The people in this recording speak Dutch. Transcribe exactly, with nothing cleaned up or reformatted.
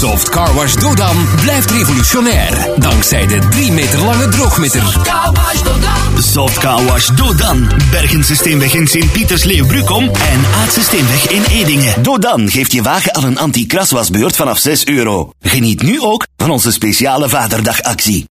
Soft Car Wash Dodan blijft revolutionair. Dankzij de drie meter lange droogmitter. Soft Car Wash Dodan. Soft Car Wash Dodan. Bergense Steenweg in Sint-Pieters-Leeuw-Bruckom en Aardse Steenweg in Edingen. Dodan geeft je wagen al een anti-kraswasbeurt vanaf zes euro. Geniet nu ook van onze speciale Vaderdagactie.